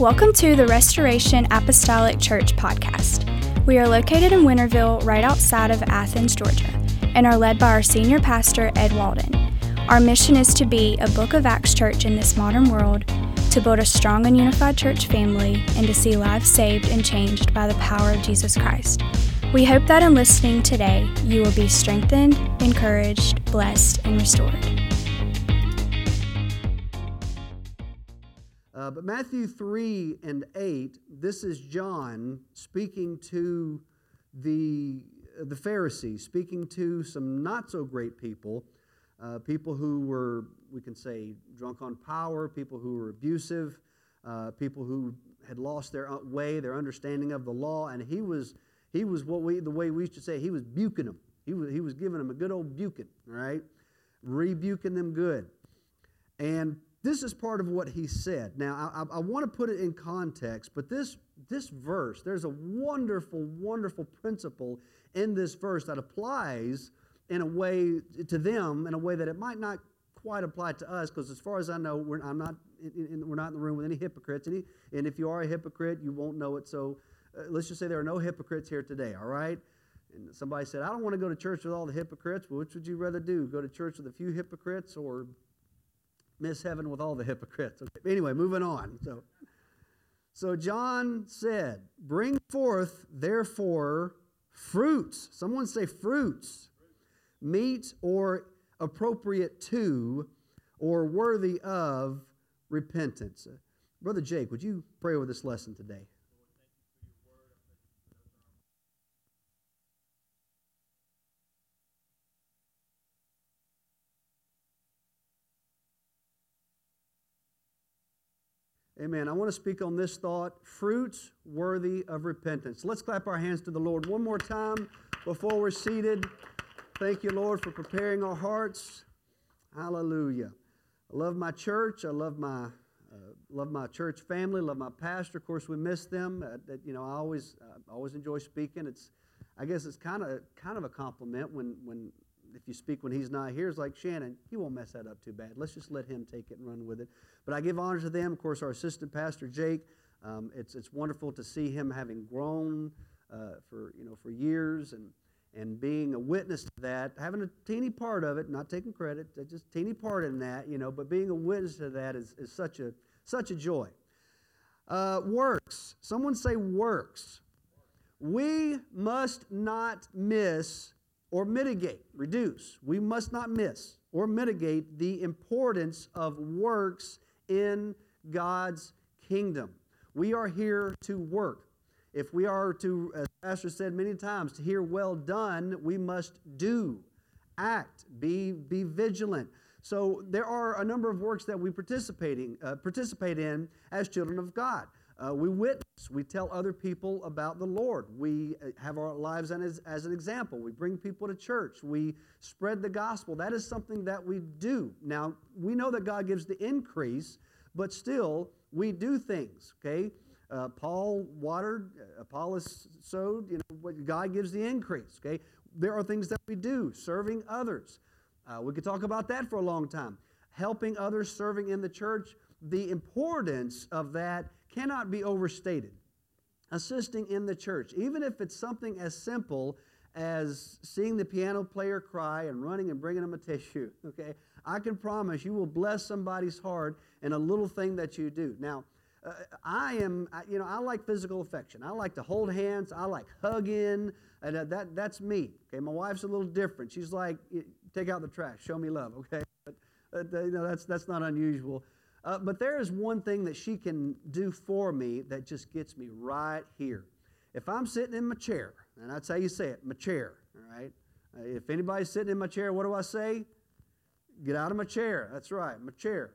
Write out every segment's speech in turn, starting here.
Welcome to the Restoration Apostolic Church podcast. We are located in Winterville, right outside of Athens, Georgia, and are led by our senior pastor, Ed Walden. Our mission is to be a Book of Acts church in this modern world, to build a strong and unified church family, and to see lives saved and changed by the power of Jesus Christ. We hope that in listening today, you will be strengthened, encouraged, blessed, and restored. But Matthew 3 and 8, this is John speaking to the Pharisees, speaking to some not so great people, people who were, we can say, drunk on power, people who were abusive, people who had lost their way, their understanding of the law, and he was the way we used to say, he was buking them. He was giving them a good old buking, right? Rebuking them good. And this is part of what he said. Now, I want to put it in context, but this verse, there's a wonderful, wonderful principle in this verse that applies in a way to them, in a way that it might not quite apply to us, because as far as I know, we're not in the room with any hypocrites. And if you are a hypocrite, you won't know it. So let's just say there are no hypocrites here today, all right? And somebody said, I don't want to go to church with all the hypocrites. Well, which would you rather do? Go to church with a few hypocrites or miss heaven with all the hypocrites? Okay. Anyway, moving on. So John said, bring forth, therefore, fruits. Someone say fruits. Meet or appropriate to or worthy of repentance. Brother Jake, would you pray over this lesson today? Amen. I want to speak on this thought, fruits worthy of repentance. Let's clap our hands to the Lord one more time before we're seated. Thank you, Lord, for preparing our hearts. Hallelujah. I love my church. I love my church family. Love my pastor. Of course, we miss them. I always enjoy speaking. I guess it's kind of a compliment when if you speak when he's not here. It's like, Shannon, he won't mess that up too bad. Let's just let him take it and run with it. But I give honor to them. Of course, our assistant pastor, Jake. It's wonderful to see him having grown for years and being a witness to that, having a teeny part of it, not taking credit, just teeny part in that, but being a witness to that is such a joy. Works. Someone say works. We must not miss or reduce. We must not miss or mitigate the importance of works in God's kingdom. We are here to work. If we are to, as Pastor said many times, to hear well done, we must do, act, be vigilant. So there are a number of works that we participate in as children of God. We witness. We tell other people about the Lord. We have our lives as an example. We bring people to church. We spread the gospel. That is something that we do. Now, we know that God gives the increase, but still, we do things, okay? Paul watered, Apollos sowed, God gives the increase, okay? There are things that we do, serving others. We could talk about that for a long time. Helping others, serving in the church, the importance of that cannot be overstated. Assisting in the church, even if it's something as simple as seeing the piano player cry and running and bringing them a tissue, okay? I can promise you will bless somebody's heart in a little thing that you do. Now, I like physical affection. I like to hold hands. I like hugging. And that's me. Okay, my wife's a little different. She's like, take out the trash, show me love. Okay, but that's not unusual. But there is one thing that she can do for me that just gets me right here. If I'm sitting in my chair, and that's how you say it, my chair. All right. If anybody's sitting in my chair, what do I say? Get out of my chair. That's right, my chair.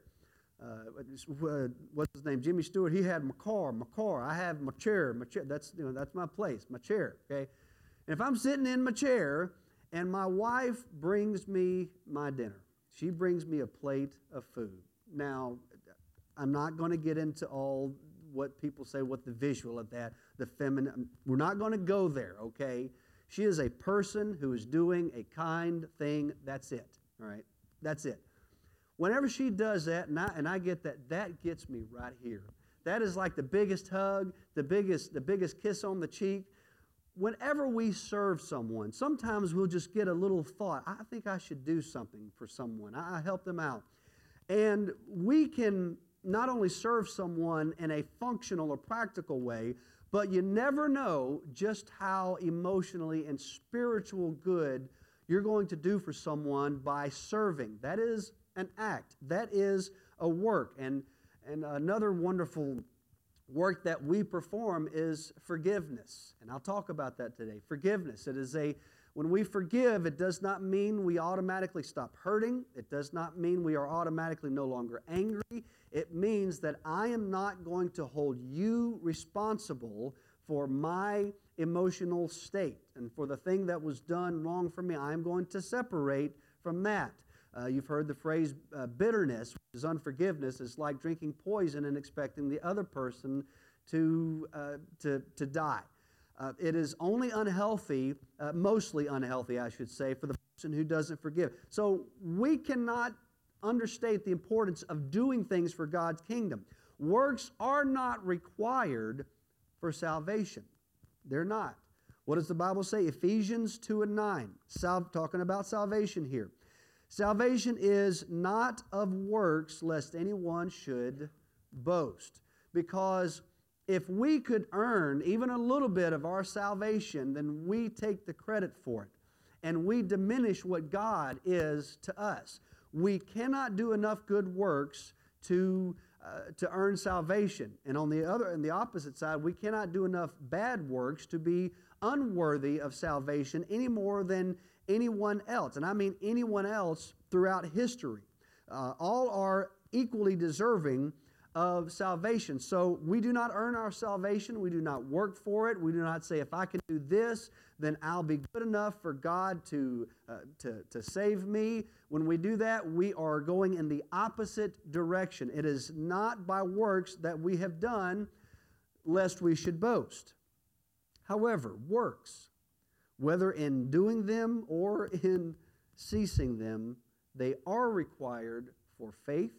What's his name? Jimmy Stewart. He had my car. I have my chair. That's my place, my chair. Okay. And if I'm sitting in my chair and my wife brings me my dinner, she brings me a plate of food. Now, I'm not going to get into all what people say, what the visual of that, the feminine. We're not going to go there. Okay. She is a person who is doing a kind thing. That's it. All right. That's it. Whenever she does that, and I get that, that gets me right here. That is like the biggest hug, the biggest kiss on the cheek. Whenever we serve someone, sometimes we'll just get a little thought, I think I should do something for someone. I help them out. And we can not only serve someone in a functional or practical way, but you never know just how emotionally and spiritual good you're going to do for someone by serving. That is an act. That is a work. And another wonderful work that we perform is forgiveness. And I'll talk about that today. Forgiveness. When we forgive, it does not mean we automatically stop hurting. It does not mean we are automatically no longer angry. It means that I am not going to hold you responsible for my emotional state and for the thing that was done wrong for me. I am going to separate from that. You've heard the phrase bitterness, which is unforgiveness. It's like drinking poison and expecting the other person to die. It is only unhealthy, mostly unhealthy, I should say, for the person who doesn't forgive. So we cannot understate the importance of doing things for God's kingdom. Works are not required for salvation. They're not. What does the Bible say? Ephesians 2:9, talking about salvation here. Salvation is not of works, lest anyone should boast. Because if we could earn even a little bit of our salvation, then we take the credit for it. And we diminish what God is to us. We cannot do enough good works to earn salvation. And on the opposite side, we cannot do enough bad works to be unworthy of salvation any more than anyone else. And I mean anyone else throughout history. All are equally deserving of salvation. So we do not earn our salvation. We do not work for it. We do not say, if I can do this, then I'll be good enough for God to save me. When we do that, we are going in the opposite direction. It is not by works that we have done, lest we should boast. However, works, whether in doing them or in ceasing them, they are required for faith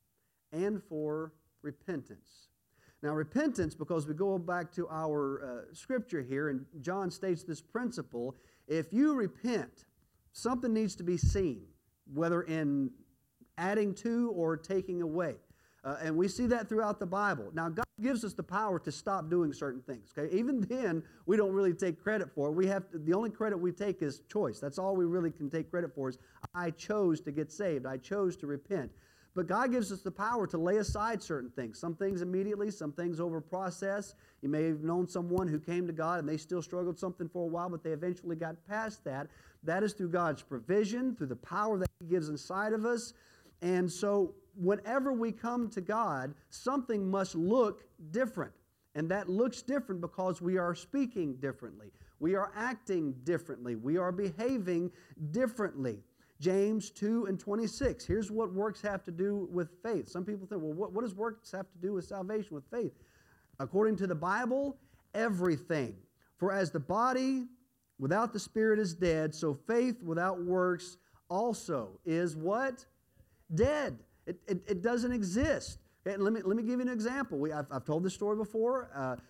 and for repentance. Now, repentance, because we go back to our scripture here, and John states this principle, if you repent, something needs to be seen, whether in adding to or taking away. And we see that throughout the Bible. Now, God gives us the power to stop doing certain things. Okay, even then, we don't really take credit for it. The only credit we take is choice. That's all we really can take credit for is, I chose to get saved. I chose to repent. But God gives us the power to lay aside certain things. Some things immediately, some things over process. You may have known someone who came to God and they still struggled something for a while, but they eventually got past that. That is through God's provision, through the power that He gives inside of us. And so whenever we come to God, something must look different. And that looks different because we are speaking differently. We are acting differently. We are behaving differently. James 2:26. Here's what works have to do with faith. Some people think, well, what does works have to do with salvation, with faith? According to the Bible, everything. For as the body without the Spirit is dead, so faith without works also is what? Dead. It doesn't exist. Okay, let me give you an example. I've told this story before.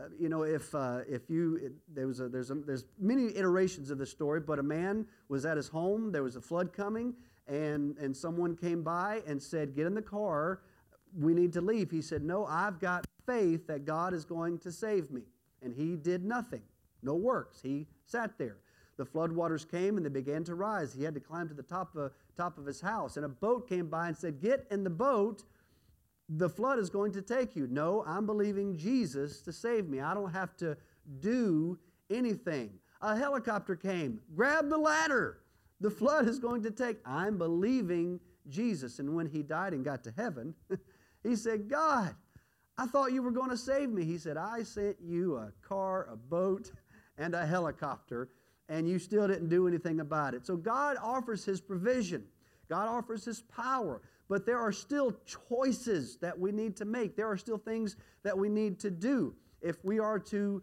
There's many iterations of this story, but a man was at his home. There was a flood coming, and someone came by and said, "Get in the car. We need to leave." He said, "No, I've got faith that God is going to save me." And he did nothing, no works. He sat there. The floodwaters came and they began to rise. He had to climb to the top of his house, and a boat came by and said, "Get in the boat. The flood is going to take you." "No, I'm believing Jesus to save me. I don't have to do anything." A helicopter came. "Grab the ladder. The flood is going to take." "I'm believing Jesus." And when he died and got to heaven, he said, "God, I thought you were going to save me." He said, "I sent you a car, a boat, and a helicopter, and you still didn't do anything about it." So God offers His provision. God offers His power. But there are still choices that we need to make. There are still things that we need to do. If we are to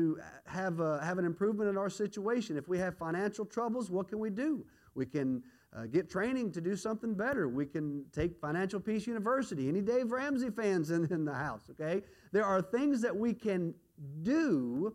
have an improvement in our situation, if we have financial troubles, what can we do? We can get training to do something better. We can take Financial Peace University. Any Dave Ramsey fans in the house, okay? There are things that we can do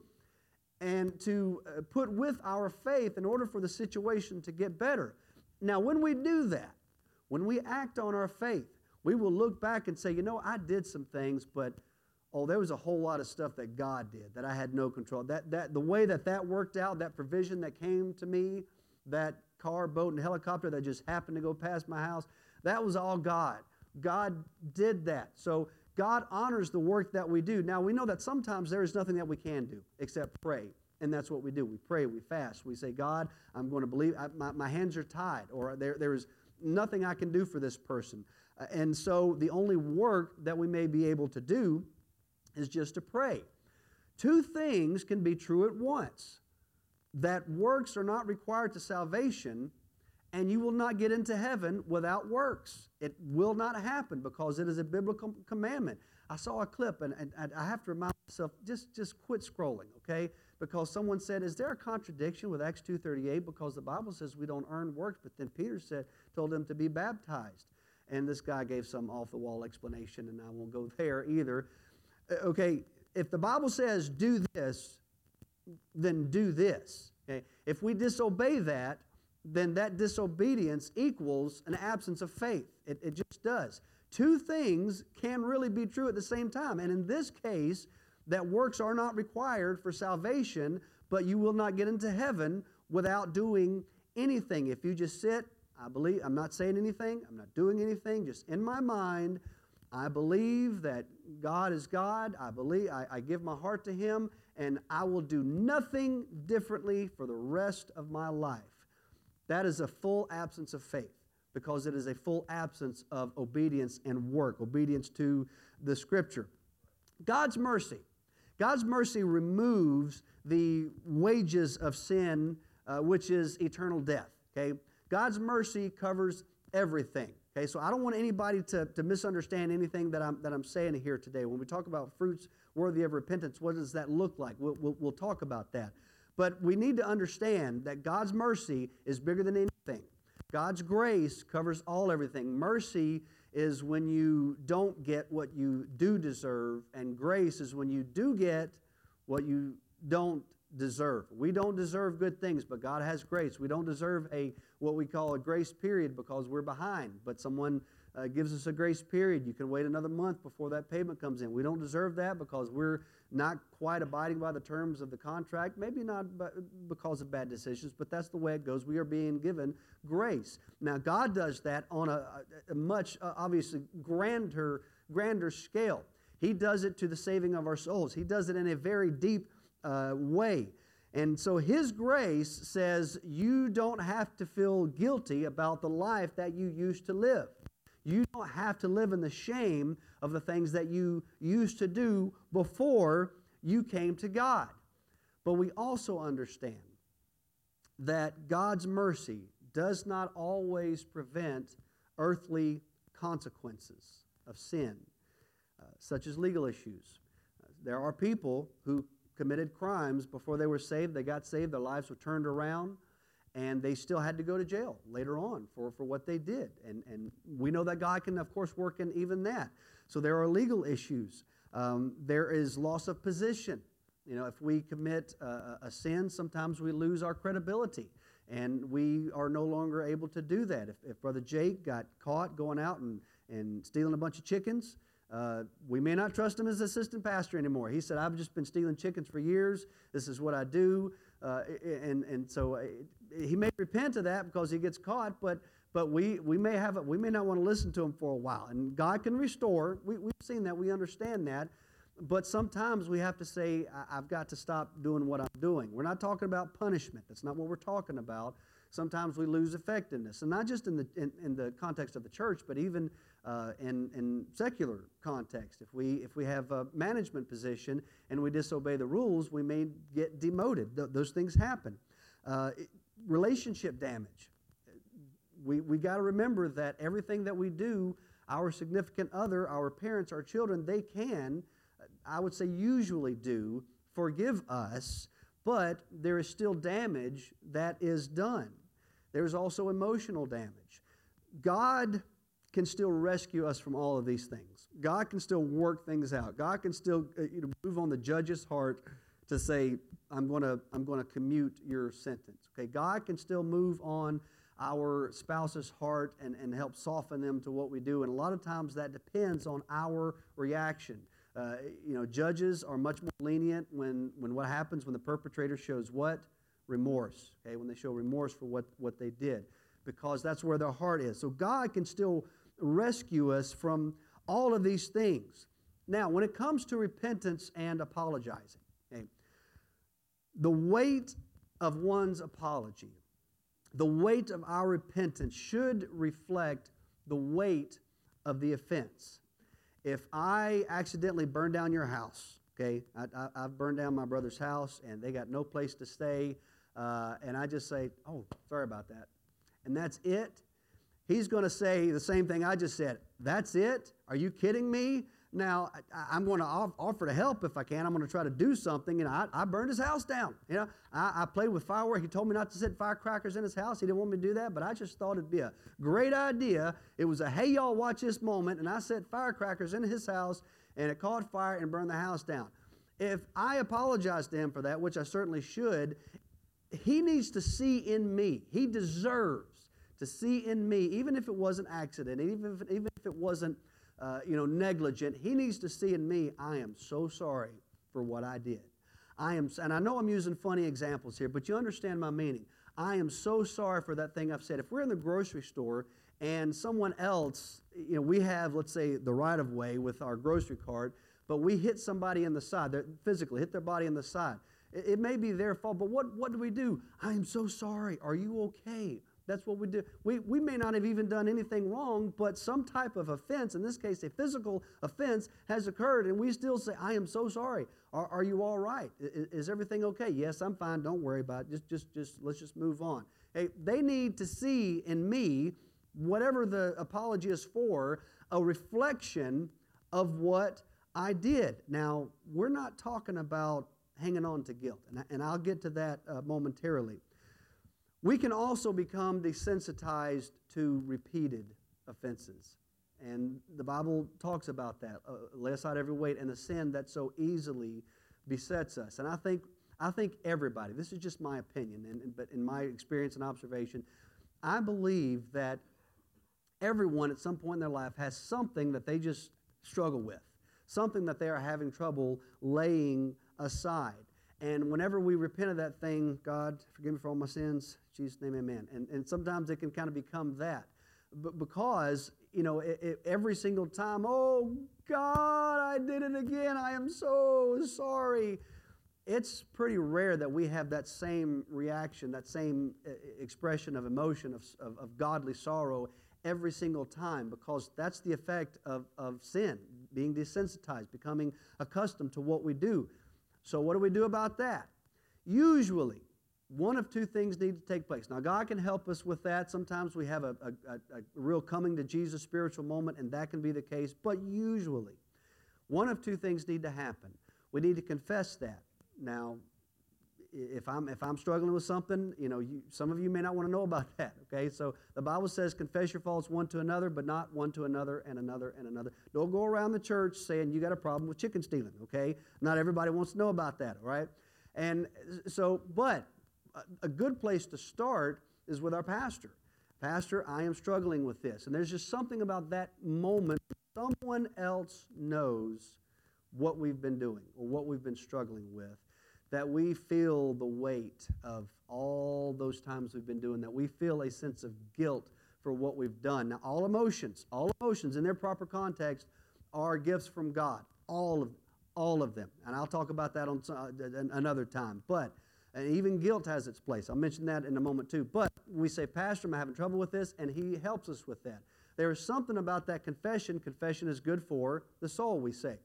and to put with our faith in order for the situation to get better. Now, when we do that, when we act on our faith, we will look back and say, I did some things, but there was a whole lot of stuff that God did that I had no control. The way that worked out, that provision that came to me, that car, boat, and helicopter that just happened to go past my house, that was all God. God did that. So God honors the work that we do. Now, we know that sometimes there is nothing that we can do except pray, and that's what we do. We pray, we fast, we say, God, I'm going to believe, my hands are tied, or there is nothing I can do for this person. And so the only work that we may be able to do is just to pray. Two things can be true at once. That works are not required to salvation, and you will not get into heaven without works. It will not happen because it is a biblical commandment. I saw a clip, and I have to remind myself, just quit scrolling, okay? Because someone said, is there a contradiction with Acts 2:38? Because the Bible says we don't earn works, but then Peter told them to be baptized. And this guy gave some off-the-wall explanation, and I won't go there either. Okay, if the Bible says do this, then do this. Okay? If we disobey that, then that disobedience equals an absence of faith. It just does. Two things can really be true at the same time. And in this case, that works are not required for salvation, but you will not get into heaven without doing anything. If you just sit, I believe, I'm not saying anything, I'm not doing anything, just in my mind, I believe that God is God. I give my heart to Him, and I will do nothing differently for the rest of my life. That is a full absence of faith, because it is a full absence of obedience and work, obedience to the Scripture. God's mercy. God's mercy removes the wages of sin, which is eternal death. Okay? God's mercy covers everything. Okay, so I don't want anybody to misunderstand anything that I'm saying here today. When we talk about fruits worthy of repentance, what does that look like? We'll talk about that. But we need to understand that God's mercy is bigger than anything. God's grace covers everything. Mercy is when you don't get what you do deserve, and grace is when you do get what you don't deserve. We don't deserve good things, but God has grace. We don't deserve what we call a grace period because we're behind, but someone gives us a grace period. You can wait another month before that payment comes in. We don't deserve that because we're not quite abiding by the terms of the contract, maybe not because of bad decisions, but that's the way it goes. We are being given grace. Now, God does that on a much, obviously, grander scale. He does it to the saving of our souls. He does it in a very deep way. And so His grace says you don't have to feel guilty about the life that you used to live. You don't have to live in the shame of the things that you used to do before you came to God. But we also understand that God's mercy does not always prevent earthly consequences of sin, such as legal issues. There are people who committed crimes before they were saved. They got saved, their lives were turned around, and they still had to go to jail later on for what they did. And we know that God can, of course, work in even that. So there are legal issues. There is loss of position. If we commit a sin, sometimes we lose our credibility, and we are no longer able to do that. If Brother Jake got caught going out and stealing a bunch of chickens, we may not trust him as assistant pastor anymore. He said, I've just been stealing chickens for years. This is what I do. And so he may repent of that because he gets caught, but we may not want to listen to him for a while. And God can restore. We've seen that. We understand that. But sometimes we have to say, I've got to stop doing what I'm doing. We're not talking about punishment. That's not what we're talking about. Sometimes we lose effectiveness, and not just in the context of the church, but even in secular context. If we have a management position and we disobey the rules, we may get demoted. Those things happen. Relationship damage. We got to remember that everything that we do, our significant other, our parents, our children, they can, I would say usually do, forgive us, but there is still damage that is done. There's also emotional damage. God can still rescue us from all of these things. God can still work things out. God can still move on the judge's heart to say, I'm going to commute your sentence. Okay, God can still move on our spouse's heart and help soften them to what we do. And a lot of times that depends on our reaction. Judges are much more lenient when what happens when the perpetrator shows what? Remorse. Okay, when they show remorse for what they did, because that's where their heart is. So God can still rescue us from all of these things. Now, when it comes to repentance and apologizing, okay, the weight of one's apology, the weight of our repentance should reflect the weight of the offense. If I accidentally burn down your house, okay, I've burned down my brother's house and they got no place to stay, and I just say, oh, sorry about that, and that's it, he's going to say the same thing I just said. That's it? Are you kidding me? Now, I'm going to offer to help if I can. I'm going to try to do something. I burned his house down. I played with fireworks. He told me not to set firecrackers in his house. He didn't want me to do that, but I just thought it'd be a great idea. It was a, hey, y'all, watch this moment, and I set firecrackers in his house, and it caught fire and burned the house down. If I apologize to him for that, which I certainly should, he needs to see in me. He deserves to see in me, even if it was an accident, even if it wasn't negligent, he needs to see in me, I am so sorry for what I did. And I know I'm using funny examples here, but you understand my meaning. I am so sorry for that thing I've said. If we're in the grocery store and someone else, we have, let's say, the right of way with our grocery cart, but we hit somebody in the side, physically hit their body in the side. It may be their fault, but what do? I am so sorry. Are you okay? That's what we do. We may not have even done anything wrong, but some type of offense, in this case a physical offense, has occurred, and we still say, I am so sorry. Are you all right? Is everything okay? Yes, I'm fine. Don't worry about it. Let's just move on. Hey, they need to see in me, whatever the apology is for, a reflection of what I did. Now, we're not talking about hanging on to guilt, and I'll get to that momentarily. We can also become desensitized to repeated offenses. And the Bible talks about that. Lay aside every weight and the sin that so easily besets us. And I think everybody, this is just my opinion, but in my experience and observation, I believe that everyone at some point in their life has something that they just struggle with, something that they are having trouble laying aside. And whenever we repent of that thing, God, forgive me for all my sins, in Jesus' name, amen. And sometimes it can kind of become that. But because, every single time, oh, God, I did it again, I am so sorry. It's pretty rare that we have that same reaction, that same expression of emotion, of godly sorrow every single time, because that's the effect of sin, being desensitized, becoming accustomed to what we do. So what do we do about that? Usually, one of two things need to take place. Now, God can help us with that. Sometimes we have a real coming to Jesus spiritual moment, and that can be the case. But usually, one of two things need to happen. We need to confess that. Now, if I'm struggling with something, some of you may not want to know about that, okay? So the Bible says confess your faults one to another, but not one to another and another and another. Don't go around the church saying you got a problem with chicken stealing, okay? Not everybody wants to know about that, all right? And so, but a good place to start is with our pastor. Pastor, I am struggling with this. And there's just something about that moment. Someone else knows what we've been doing or what we've been struggling with, that we feel the weight of all those times we've been doing that. We feel a sense of guilt for what we've done. Now, all emotions in their proper context are gifts from God. All of them. And I'll talk about that on another time. And even guilt has its place. I'll mention that in a moment too. But we say, Pastor, I'm having trouble with this, and he helps us with that. There is something about that confession. Confession is good for the soul, we say.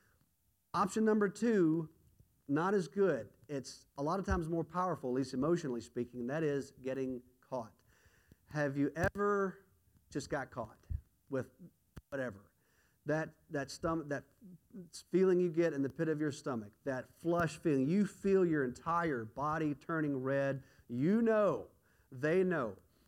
Option number two, not as good. It's a lot of times more powerful, at least emotionally speaking, and that is getting caught. Have you ever just got caught with whatever? That stomach, that feeling you get in the pit of your stomach, that flush feeling, you feel your entire body turning red. You know, they know.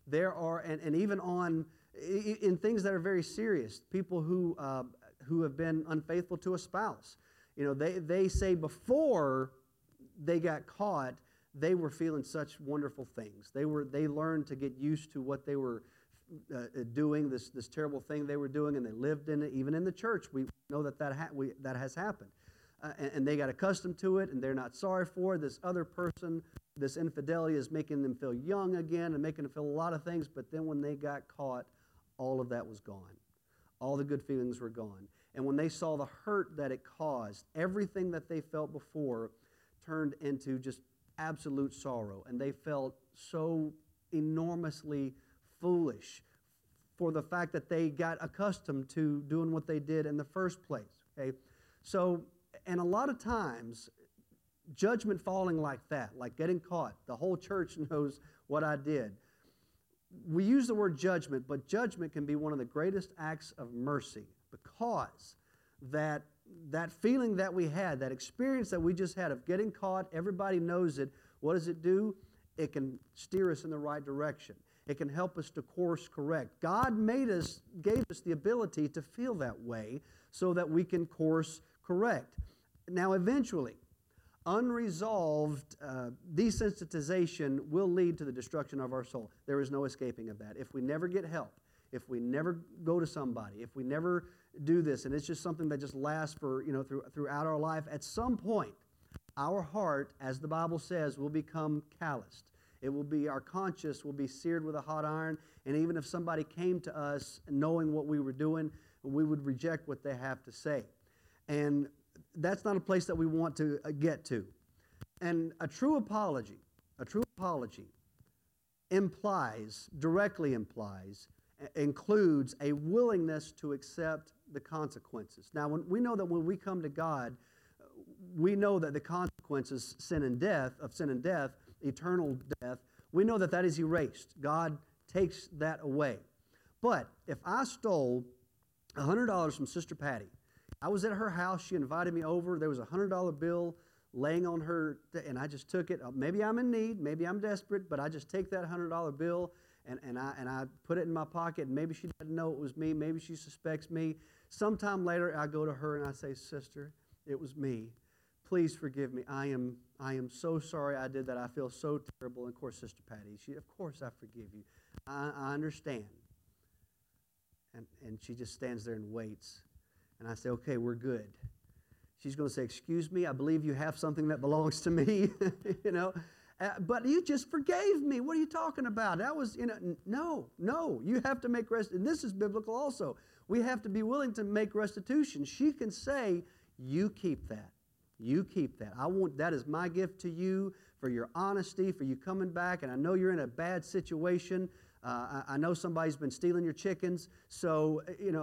There are, and even in things that are very serious, people who have been unfaithful to a spouse. They say before they got caught, they were feeling such wonderful things. They learned to get used to what they were doing, this terrible thing they were doing, and they lived in it. Even in the church, we know that has happened. And they got accustomed to it, and they're not sorry for it. This other person, this infidelity is making them feel young again and making them feel a lot of things, but then when they got caught, all of that was gone. All the good feelings were gone. And when they saw the hurt that it caused, everything that they felt before turned into just absolute sorrow. And they felt so enormously foolish for the fact that they got accustomed to doing what they did in the first place. Okay? So, and a lot of times, judgment falling like that, like getting caught, the whole church knows what I did. We use the word judgment, but judgment can be one of the greatest acts of mercy, because that feeling that we had, that experience that we just had of getting caught, everybody knows it. What does it do? It can steer us in the right direction. It can help us to course correct. God gave us the ability to feel that way so that we can course correct. Now, eventually, unresolved desensitization will lead to the destruction of our soul. There is no escaping of that. If we never get help, if we never go to somebody, if we never do this, and it's just something that just lasts for, throughout our life, at some point, our heart, as the Bible says, will become calloused. It will be, our conscience will be seared with a hot iron, and even if somebody came to us knowing what we were doing, we would reject what they have to say. And that's not a place that we want to get to. And a true apology directly includes a willingness to accept the consequences. Now, we know that when we come to God, we know that the consequences, sin and death, eternal death, we know that is erased. God takes that away. But if I stole $100 from Sister Patty, I was at her house, she invited me over, there was a $100 bill laying on her, and I just took it. Maybe I'm in need, maybe I'm desperate, but I just take that $100 bill and I put it in my pocket, and maybe she doesn't know it was me, maybe she suspects me. Sometime later, I go to her and I say, Sister, it was me. Please forgive me. I am so sorry I did that. I feel so terrible. And of course, Sister Patty, of course I forgive you. I understand. And she just stands there and waits. And I say, okay, we're good. She's going to say, excuse me, I believe you have something that belongs to me, but you just forgave me. What are you talking about? That was, no, you have to make restitution. And this is biblical also. We have to be willing to make restitution. She can say, you keep that. You keep that. That is my gift to you for your honesty, for you coming back. And I know you're in a bad situation. I know somebody's been stealing your chickens. So,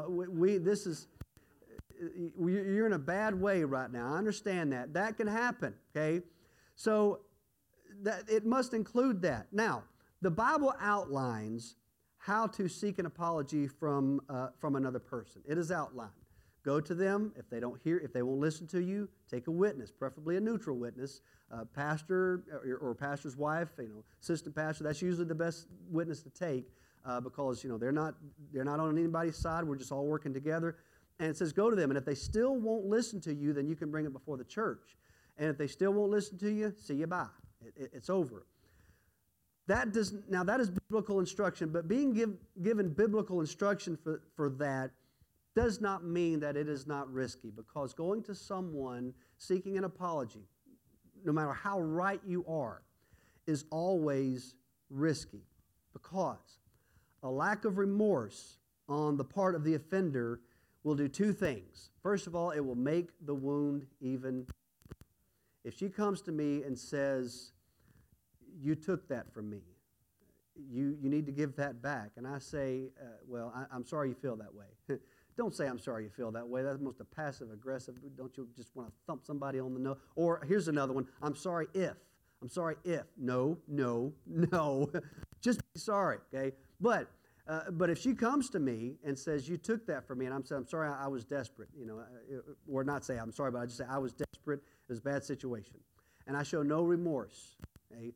you're in a bad way right now. I understand that. That can happen, okay? So that it must include that. Now, the Bible outlines how to seek an apology from another person. It is outlined. Go to them. If they don't hear, if they won't listen to you, take a witness, preferably a neutral witness, pastor or pastor's wife, assistant pastor. That's usually the best witness to take because they're not on anybody's side. We're just all working together. And it says go to them. And if they still won't listen to you, then you can bring it before the church. And if they still won't listen to you, see you bye. It's over. That is biblical instruction. But being given biblical instruction for that does not mean that it is not risky, because going to someone seeking an apology, no matter how right you are, is always risky, because a lack of remorse on the part of the offender will do two things. First of all, it will make the wound even. If she comes to me and says, you took that from me, you need to give that back, and I say, I'm sorry you feel that way. Don't say, I'm sorry you feel that way. That's most passive-aggressive. Don't you just want to thump somebody on the nose? Or here's another one. I'm sorry if. No. Just be sorry, okay? But if she comes to me and says, you took that from me, and I'm saying, I'm sorry, I was desperate, or not say I'm sorry, but I just say I was desperate. It was a bad situation. And I show no remorse, okay?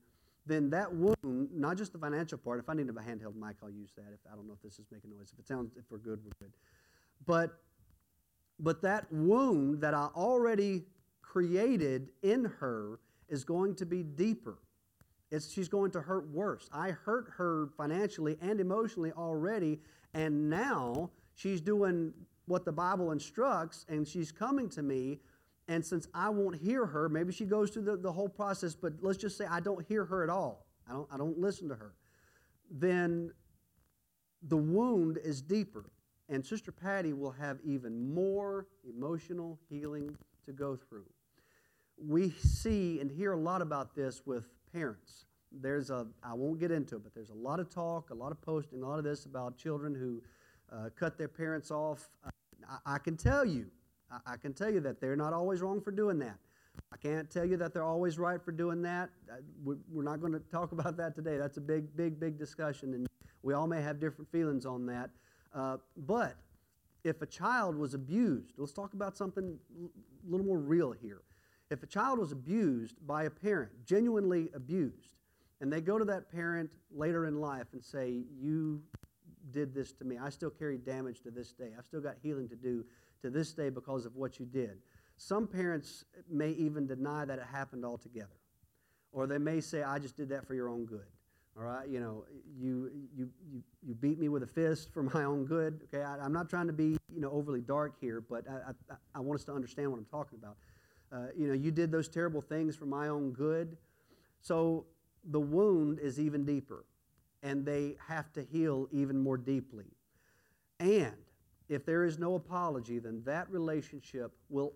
then that wound, not just the financial part, if I need a handheld mic, I'll use that. I don't know if this is making noise. If we're good, we're good. But that wound that I already created in her is going to be deeper. She's going to hurt worse. I hurt her financially and emotionally already, and now she's doing what the Bible instructs, and she's coming to me, and since I won't hear her, maybe she goes through the whole process, but let's just say I don't hear her at all. I don't listen to her. Then the wound is deeper, and Sister Patty will have even more emotional healing to go through. We see and hear a lot about this with parents. I won't get into it, but there's a lot of talk, a lot of posting, a lot of this about children who cut their parents off. I can tell you that they're not always wrong for doing that. I can't tell you that they're always right for doing that. We're not going to talk about that today. That's a big discussion, and we all may have different feelings on that. But if a child was abused, let's talk about something a little more real here. If a child was abused by a parent, genuinely abused, and they go to that parent later in life and say, you did this to me. I still carry damage to this day. I've still got healing to do to this day because of what you did. Some parents may even deny that it happened altogether. Or they may say, I just did that for your own good. All right, you beat me with a fist for my own good. Okay, I'm not trying to be overly dark here, but I want us to understand what I'm talking about. You did those terrible things for my own good. So the wound is even deeper, and they have to heal even more deeply. And if there is no apology, then that relationship will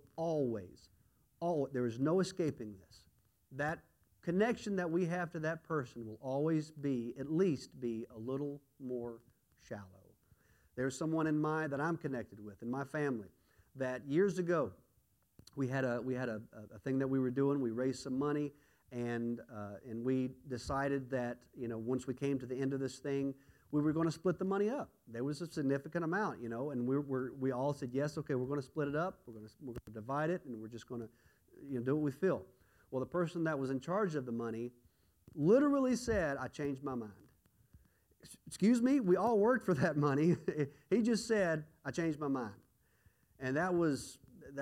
there is no escaping this. That connection that we have to that person will always at least be a little more shallow. There's someone that I'm connected with in my family that years ago, we had a thing that we were doing. We raised some money, and we decided that once we came to the end of this thing, we were going to split the money up. There was a significant amount, and we all said yes. Okay, we're going to split it up. We're going to divide it, and we're just going to do what we feel. Well, the person that was in charge of the money literally said, "I changed my mind." Excuse me, we all worked for that money. He just said, "I changed my mind," and that was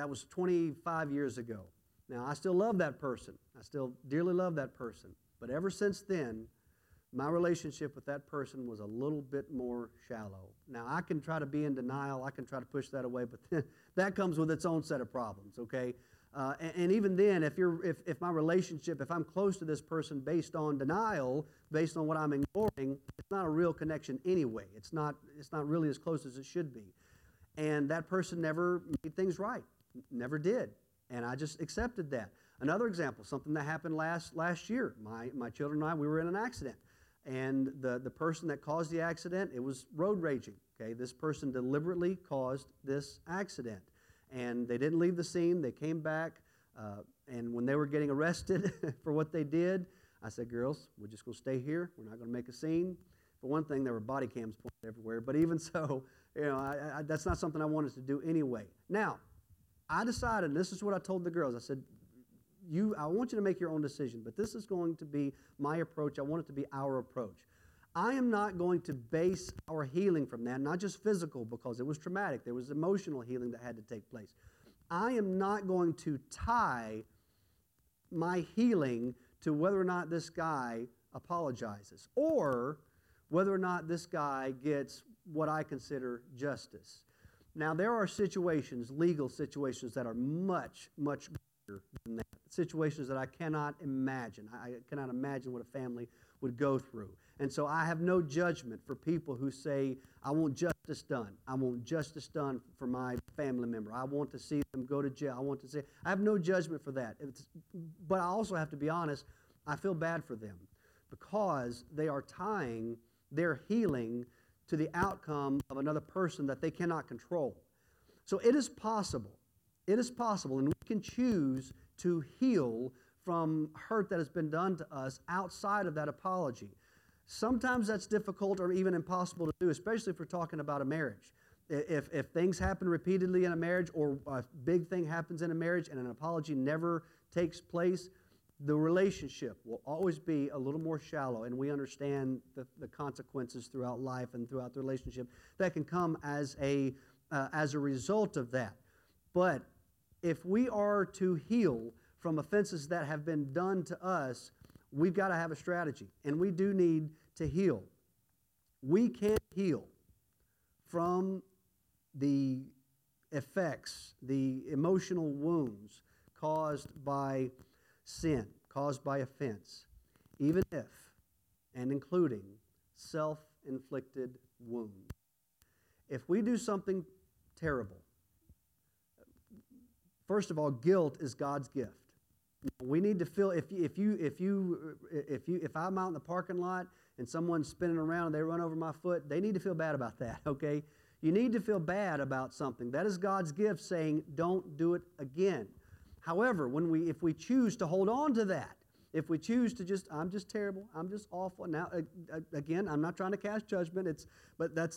25 years ago. Now, I still love that person. I still dearly love that person. But ever since then, my relationship with that person was a little bit more shallow. Now, I can try to be in denial. I can try to push that away, but that comes with its own set of problems, okay? And even then, if my relationship, if I'm close to this person based on denial, based on what I'm ignoring, it's not a real connection anyway. It's not really as close as it should be. And that person never made things right. Never did. And I just accepted that. Another example, something that happened last year. My children and I, we were in an accident. And the person that caused the accident, it was road raging. Okay, this person deliberately caused this accident. And they didn't leave the scene. They came back. And when they were getting arrested for what they did, I said, girls, we're just going to stay here. We're not going to make a scene. For one thing, there were body cams pointed everywhere. But even so, that's not something I wanted to do anyway. Now, I decided, and this is what I told the girls. I said, I want you to make your own decision, but this is going to be my approach. I want it to be our approach. I am not going to base our healing from that, not just physical, because it was traumatic. There was emotional healing that had to take place. I am not going to tie my healing to whether or not this guy apologizes or whether or not this guy gets what I consider justice. Now, there are situations, legal situations, that are much, much greater than that. Situations that I cannot imagine. I cannot imagine what a family would go through. And so I have no judgment for people who say, I want justice done. I want justice done for my family member. I want to see them go to jail. I have no judgment for that. But I also have to be honest, I feel bad for them because they are tying their healing to the outcome of another person that they cannot control. So it is possible, and we can choose to heal from hurt that has been done to us outside of that apology. Sometimes that's difficult or even impossible to do, especially if we're talking about a marriage. If things happen repeatedly in a marriage or a big thing happens in a marriage and an apology never takes place, the relationship will always be a little more shallow, and we understand the consequences throughout life and throughout the relationship that can come as a result of that. But if we are to heal from offenses that have been done to us, we've got to have a strategy, and we do need to heal. We can't heal from the effects, the emotional wounds caused by sin, caused by offense, even if, and including, self-inflicted wounds. If we do something terrible, first of all, guilt is God's gift. We need to feel, if I'm out in the parking lot and someone's spinning around and they run over my foot, they need to feel bad about that, okay? You need to feel bad about something. That is God's gift saying, don't do it again. However, if we choose to hold on to that, if we choose to I'm just terrible, I'm just awful. Now, again, I'm not trying to cast judgment. But that's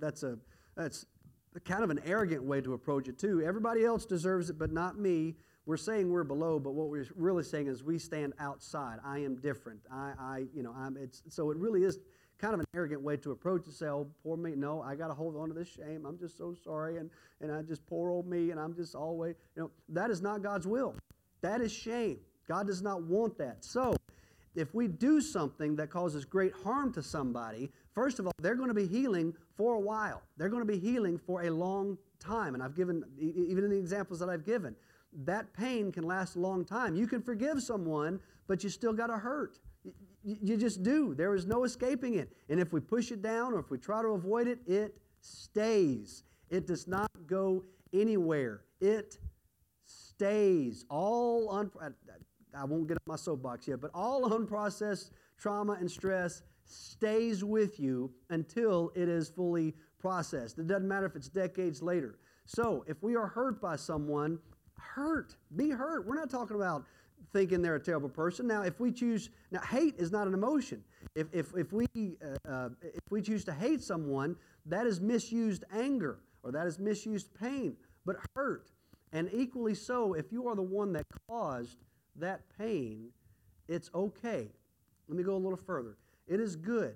kind of an arrogant way to approach it too. Everybody else deserves it, but not me. We're saying we're below, but what we're really saying is we stand outside. I am different. So it really is kind of an arrogant way to approach it. Say, oh, poor me. No, I got to hold on to this shame. I'm just so sorry, and I just poor old me, and I'm just always, that is not God's will. That is shame. God does not want that. So if we do something that causes great harm to somebody, first of all, they're going to be healing for a while. They're going to be healing for a long time. And I've given, even in the examples that I've given, that pain can last a long time. You can forgive someone, but you still got to hurt. You just do. There is no escaping it. And if we push it down or if we try to avoid it, it stays. It does not go anywhere. It stays. I won't get up my soapbox yet, but all unprocessed trauma and stress stays with you until it is fully processed. It doesn't matter if it's decades later. So if we are hurt by someone, be hurt. We're not talking about thinking they're a terrible person. Now, hate is not an emotion. If we choose to hate someone, that is misused anger or that is misused pain. But hurt, and equally so, if you are the one that caused that pain, it's okay. Let me go a little further. It is good.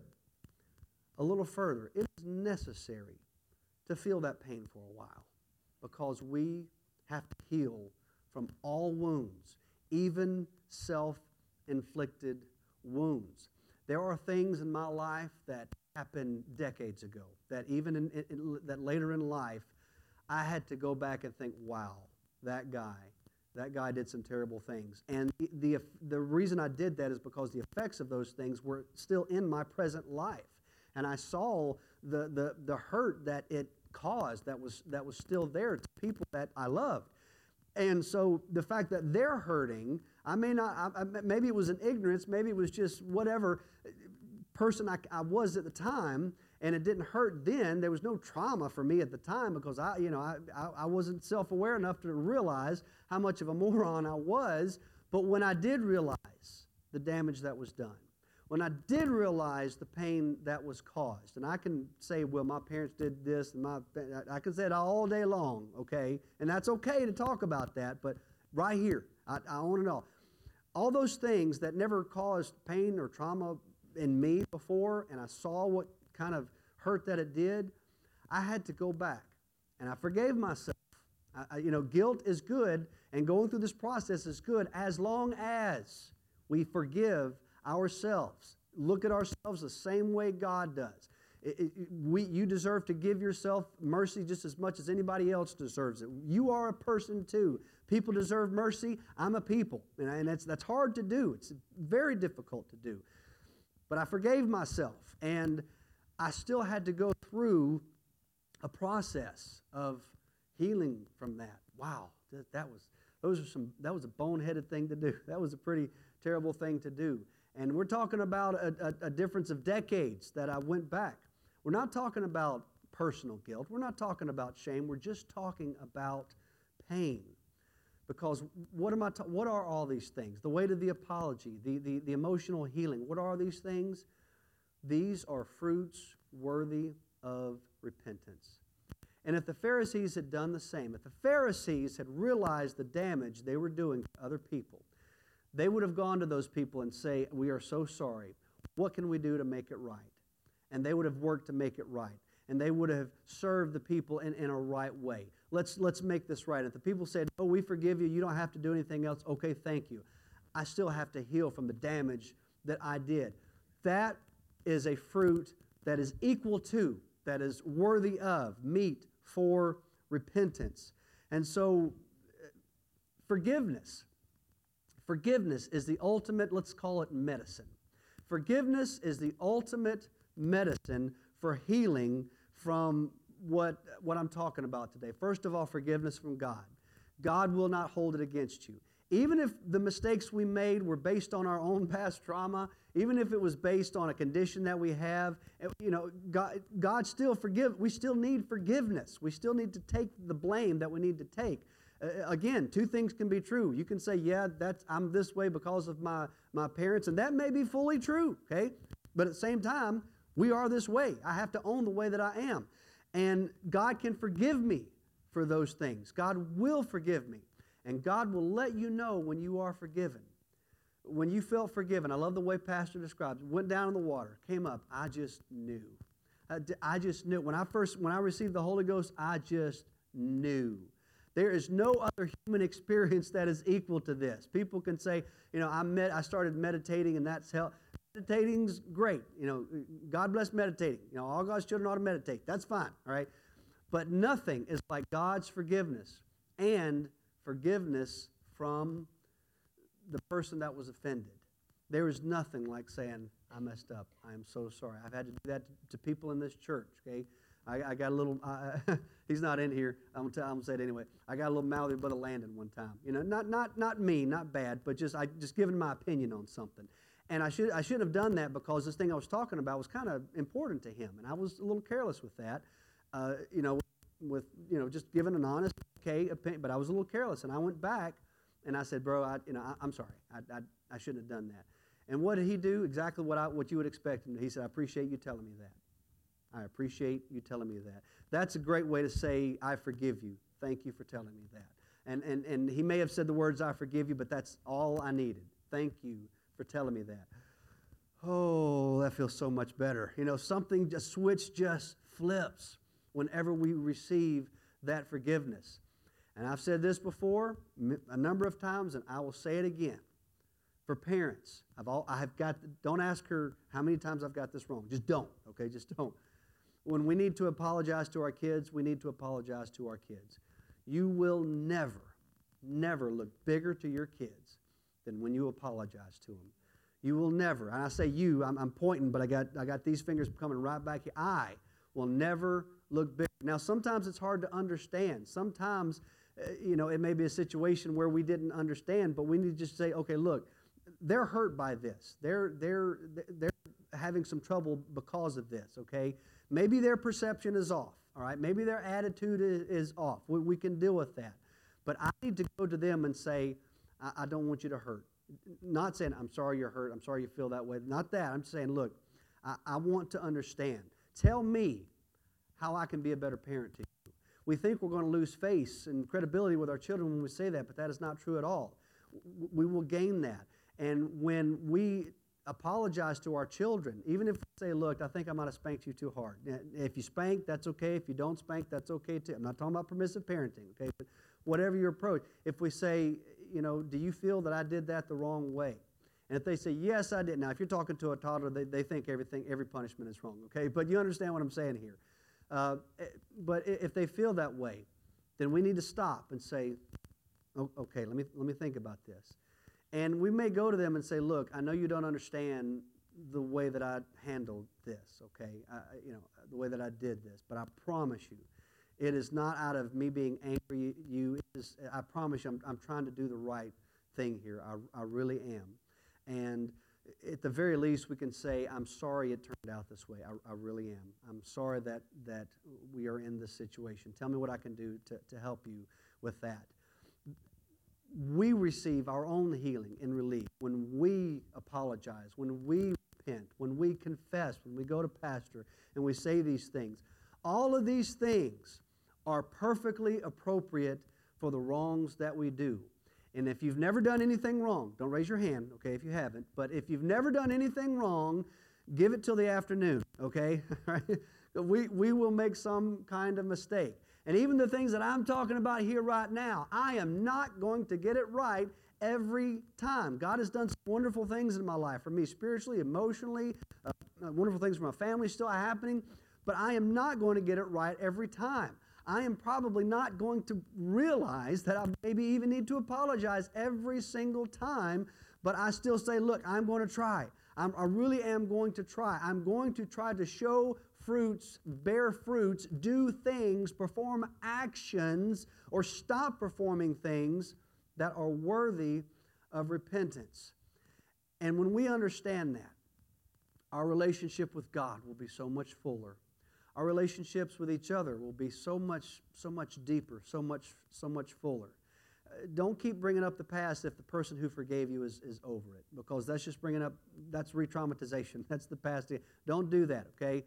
A little further. It is necessary to feel that pain for a while because we have to heal from all wounds, even self-inflicted wounds. There are things in my life that happened decades ago that even that later in life, I had to go back and think, wow, that guy did some terrible things. And the reason I did that is because the effects of those things were still in my present life. And I saw the hurt that it caused that was still there to people that I loved. And so the fact that they're hurting, maybe it was an ignorance, maybe it was just whatever person I was at the time, and it didn't hurt then. There was no trauma for me at the time because I wasn't self-aware enough to realize how much of a moron I was. But when I did realize the damage that was done, when I did realize the pain that was caused, and I can say, well, my parents did this, and I can say it all day long, okay? And that's okay to talk about that, but right here, I want to know. All those things that never caused pain or trauma in me before, and I saw what kind of hurt that it did, I had to go back, and I forgave myself. Guilt is good, and going through this process is good as long as we forgive ourselves. Look at ourselves the same way God does. You deserve to give yourself mercy just as much as anybody else deserves it. You are a person too. People deserve mercy. I'm a people. And that's hard to do. It's very difficult to do. But I forgave myself, and I still had to go through a process of healing from that. Wow, that was a boneheaded thing to do. That was a pretty terrible thing to do. And we're talking about a difference of decades that I went back. We're not talking about personal guilt. We're not talking about shame. We're just talking about pain. Because what are all these things? The weight of the apology, the emotional healing. What are these things? These are fruits worthy of repentance. And if the Pharisees had done the same, if the Pharisees had realized the damage they were doing to other people, they would have gone to those people and say, we are so sorry. What can we do to make it right? And they would have worked to make it right. And they would have served the people in a right way. Let's make this right. If the people said, oh, we forgive you, you don't have to do anything else, okay, thank you. I still have to heal from the damage that I did. That is a fruit that is equal to, that is worthy of, meat for repentance. And so, forgiveness is the ultimate, let's call it medicine. Forgiveness is the ultimate medicine for healing from what I'm talking about today. First of all, forgiveness from God. God will not hold it against you. Even if the mistakes we made were based on our own past trauma, even if it was based on a condition that we have, God still forgives. We still need forgiveness. We still need to take the blame that we need to take. Again, two things can be true. You can say, yeah, I'm this way because of my parents, and that may be fully true, okay? But at the same time, we are this way. I have to own the way that I am. And God can forgive me for those things. God will forgive me. And God will let you know when you are forgiven. When you felt forgiven, I love the way Pastor describes it. Went down in the water, came up, I just knew. I just knew. When I received the Holy Ghost, I just knew. There is no other human experience that is equal to this. People can say, I started meditating and that's helped. Meditating's great. God bless meditating. All God's children ought to meditate. That's fine, all right? But nothing is like God's forgiveness and forgiveness from the person that was offended. There is nothing like saying, I messed up. I am so sorry. I've had to do that to people in this church, okay? I got a little, he's not in here. I'm going to say it anyway. I got a little mouthy about a Landon one time. Not mean, not bad, but just giving my opinion on something. And I shouldn't have done that because this thing I was talking about was kind of important to him. And I was a little careless with that, just giving an honest, opinion. But I was a little careless. And I went back and I said, bro, I'm sorry. I shouldn't have done that. And what did he do? Exactly what you would expect him to. He said, I appreciate you telling me that. I appreciate you telling me that. That's a great way to say, I forgive you. Thank you for telling me that. And he may have said the words, I forgive you, but that's all I needed. Thank you for telling me that. Oh, that feels so much better. A switch just flips whenever we receive that forgiveness. And I've said this before a number of times, and I will say it again. For parents, don't ask her how many times I've got this wrong. Just don't, okay? Just don't. When we need to apologize to our kids, we need to apologize to our kids. You will never, never look bigger to your kids than when you apologize to them. You will never, and I say you, I'm pointing, but I got these fingers coming right back here. I will never look bigger. Now, sometimes it's hard to understand. Sometimes, it may be a situation where we didn't understand, but we need to just say, okay, look, they're hurt by this. They're having some trouble because of this, okay? Maybe their perception is off, all right? Maybe their attitude is off. We can deal with that. But I need to go to them and say, I don't want you to hurt. Not saying, I'm sorry you're hurt. I'm sorry you feel that way. Not that. I'm saying, look, I want to understand. Tell me how I can be a better parent to you. We think we're going to lose face and credibility with our children when we say that, but that is not true at all. We will gain that. And when we apologize to our children, even if we say, look, I think I might have spanked you too hard. If you spank, that's okay. If you don't spank, that's okay too. I'm not talking about permissive parenting, okay? But whatever your approach. If we say, do you feel that I did that the wrong way? And if they say, yes, I did. Now, if you're talking to a toddler, they think every punishment is wrong, okay? But you understand what I'm saying here. But if they feel that way, then we need to stop and say, okay, let me think about this. And we may go to them and say, look, I know you don't understand the way that I handled this, okay? The way that I did this, but I promise you, it is not out of me being angry at you. I promise you, I'm trying to do the right thing here. I really am. And at the very least, we can say, I'm sorry it turned out this way. I really am. I'm sorry that we are in this situation. Tell me what I can do to help you with that. We receive our own healing and relief when we apologize, when we repent, when we confess, when we go to pastor and we say these things. All of these things are perfectly appropriate for the wrongs that we do. And if you've never done anything wrong, don't raise your hand, okay, if you haven't. But if you've never done anything wrong, give it till the afternoon, okay? We will make some kind of mistake. And even the things that I'm talking about here right now, I am not going to get it right every time. God has done some wonderful things in my life, for me spiritually, emotionally, wonderful things for my family still happening, but I am not going to get it right every time. I am probably not going to realize that I maybe even need to apologize every single time, but I still say, look, I'm going to try. I really am going to try. I'm going to try to show fruits, bear fruits, do things, perform actions, or stop performing things that are worthy of repentance. And when we understand that, our relationship with God will be so much fuller. Our relationships with each other will be so much deeper, so much fuller. Don't keep bringing up the past if the person who forgave you is over it, because that's just that's re-traumatization. That's the past. Don't do that, okay?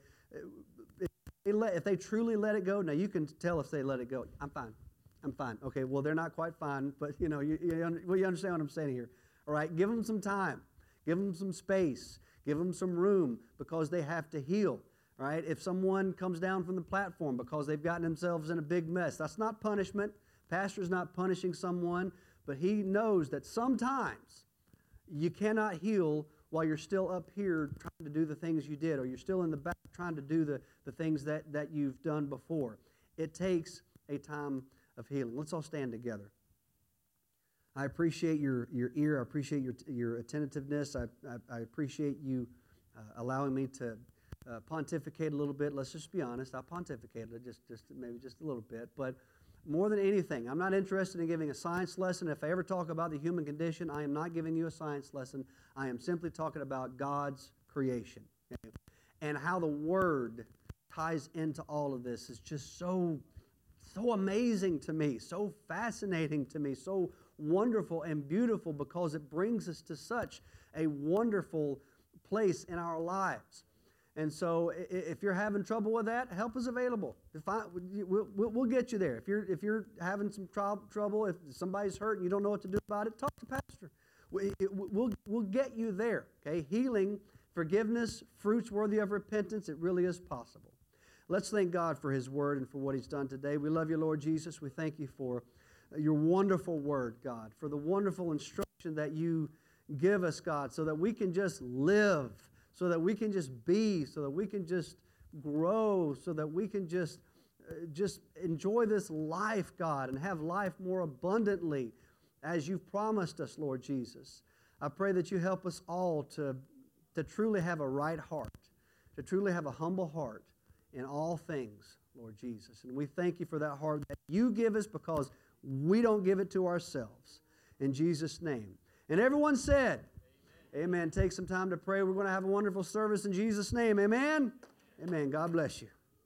If they truly let it go, now you can tell if they let it go. I'm fine. Okay, well, they're not quite fine, but you understand what I'm saying here. All right, give them some time. Give them some space. Give them some room, because they have to heal. Right? If someone comes down from the platform because they've gotten themselves in a big mess, that's not punishment. Pastor's not punishing someone, but he knows that sometimes you cannot heal while you're still up here trying to do the things you did, or you're still in the back trying to do the things that you've done before. It takes a time of healing. Let's all stand together. I appreciate your ear. I appreciate your attentiveness. I appreciate you allowing me to pontificate a little bit. Let's just be honest. I pontificated maybe just a little bit. But more than anything, I'm not interested in giving a science lesson. If I ever talk about the human condition, I am not giving you a science lesson. I am simply talking about God's creation. Okay? And how the Word ties into all of this is just so amazing to me, so fascinating to me, so wonderful and beautiful, because it brings us to such a wonderful place in our lives. And so if you're having trouble with that, help is available. We'll get you there. If you're having some trouble, if somebody's hurt and you don't know what to do about it, talk to Pastor. We'll get you there. Okay? Healing, forgiveness, fruits worthy of repentance, it really is possible. Let's thank God for His Word and for what He's done today. We love you, Lord Jesus. We thank you for your wonderful Word, God, for the wonderful instruction that you give us, God, so that we can just live, so that we can just be, so that we can just grow, so that we can just enjoy this life, God, and have life more abundantly as you've promised us, Lord Jesus. I pray that you help us all to truly have a right heart, to truly have a humble heart in all things, Lord Jesus. And we thank you for that heart that you give us, because we don't give it to ourselves. In Jesus' name. And everyone said, amen. Take some time to pray. We're going to have a wonderful service in Jesus' name. Amen. Amen. God bless you.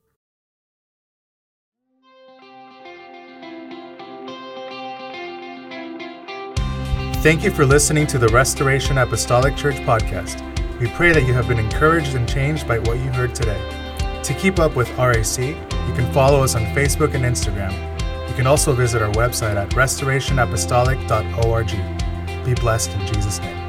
Thank you for listening to the Restoration Apostolic Church podcast. We pray that you have been encouraged and changed by what you heard today. To keep up with RAC, you can follow us on Facebook and Instagram. You can also visit our website at restorationapostolic.org. Be blessed in Jesus' name.